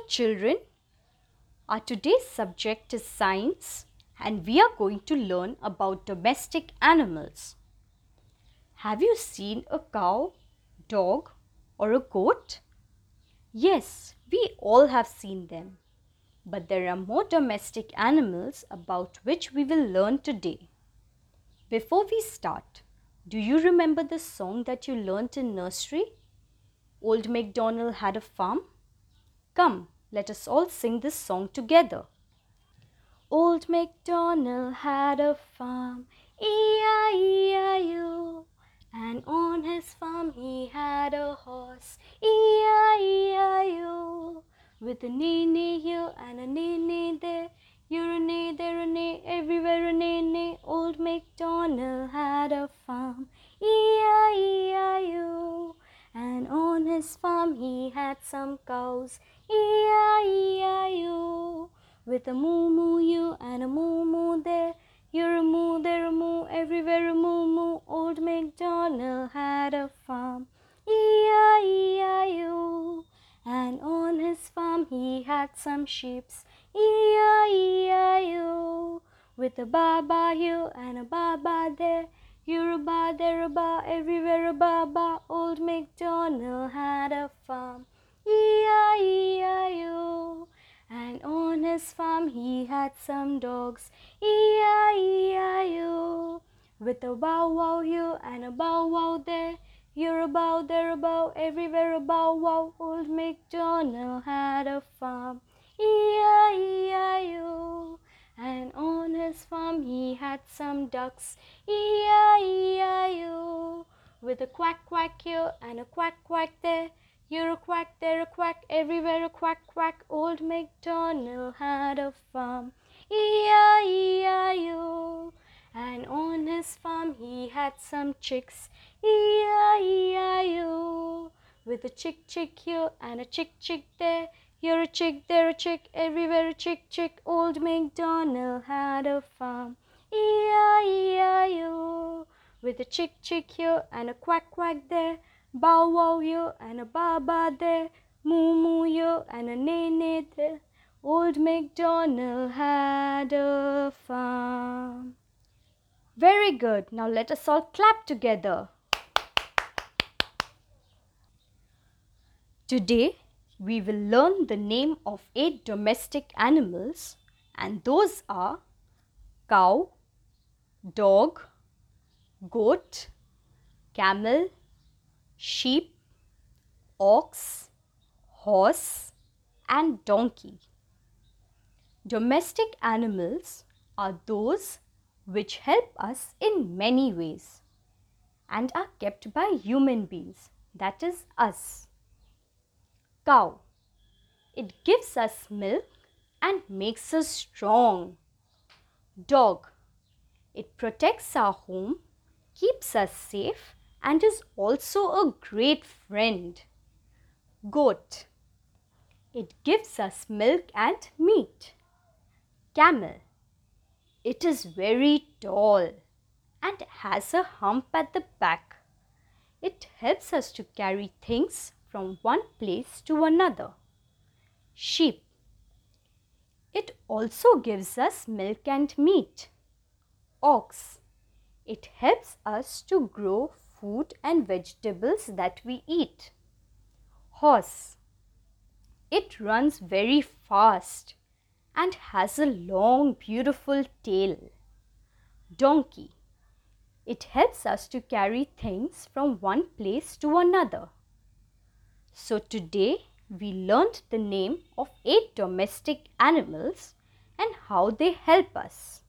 children, our today's subject is science and we are going to learn about domestic animals. Have you seen a cow, dog or a goat? Yes, we all have seen them. But there are more domestic animals about which we will learn today. Before we start, do you remember the song that you learnt in nursery? Old MacDonald had a farm? Come, let us all sing this song together. Old MacDonald had a farm, E-I-E-I-O. And on his farm he had a horse, E-I-E-I-O. With a neigh-neigh here and a neigh-neigh there, here a neigh, there a neigh, everywhere a neigh-neigh. Old MacDonald had a farm, E-I-E-I-O. And on his farm he had some cows, E-I-E-I-O. With a moo-moo here and a moo-moo there, here a moo, there a moo, everywhere a moo-moo. Old MacDonald had a farm, E-I-E-I-O. And on his farm he had some sheeps, E-I-E-I-O. With a ba-ba here and a ba-ba there, here a ba, there a ba, everywhere a ba-ba. Old MacDonald had a farm, E-I-E-I-O. And on his farm he had some dogs, E-I-E-I-O. With a bow-wow here and a bow-wow there, here a bow, there a bow, everywhere a bow-wow. Old MacDonald had a farm, E-I-E-I-O. And on his farm he had some ducks, E-I-E-I-O. With a quack-quack here and a quack-quack there, here a quack, there a quack, everywhere a quack-quack. Old MacDonald had a farm, E-I-E-I-O. And on his farm he had some chicks, E-I-E-I-O. With a chick here and a chick there, here a chick, there a chick, everywhere a chick. Old MacDonald had a farm, E-I-E-I-O. With a chick here and a quack there, bow-wow here and a ba-ba there, moo-moo here and a neigh-neigh there. Old MacDonald had a farm. Very good. Now let us all clap together. Today we will learn the name of 8 domestic animals, and those are cow, dog, goat, camel, sheep, ox, horse and donkey. Domestic animals are those which help us in many ways and are kept by human beings, that is us. Cow. It gives us milk and makes us strong. Dog. It protects our home, keeps us safe and is also a great friend. Goat. It gives us milk and meat. Camel. It is very tall and has a hump at the back. It helps us to carry things from one place to another. Sheep. It also gives us milk and meat. Ox. It helps us to grow food and vegetables that we eat. Horse. It runs very fast and has a long, beautiful tail. Donkey. It helps us to carry things from one place to another. So today we learned the name of 8 domestic animals and how they help us.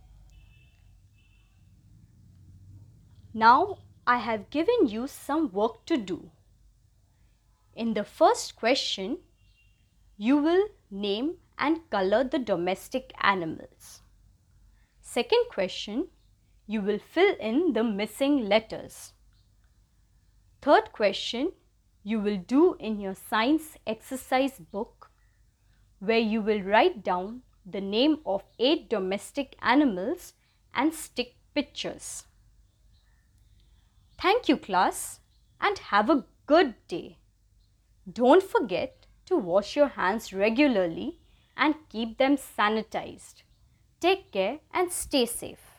Now I have given you some work to do. In the first question, you will name and color the domestic animals. Second question, you will fill in the missing letters. Third question, you will do in your science exercise book, where you will write down the name of 8 domestic animals and stick pictures. Thank you, class, and have a good day. Don't forget to wash your hands regularly and keep them sanitized. Take care and stay safe.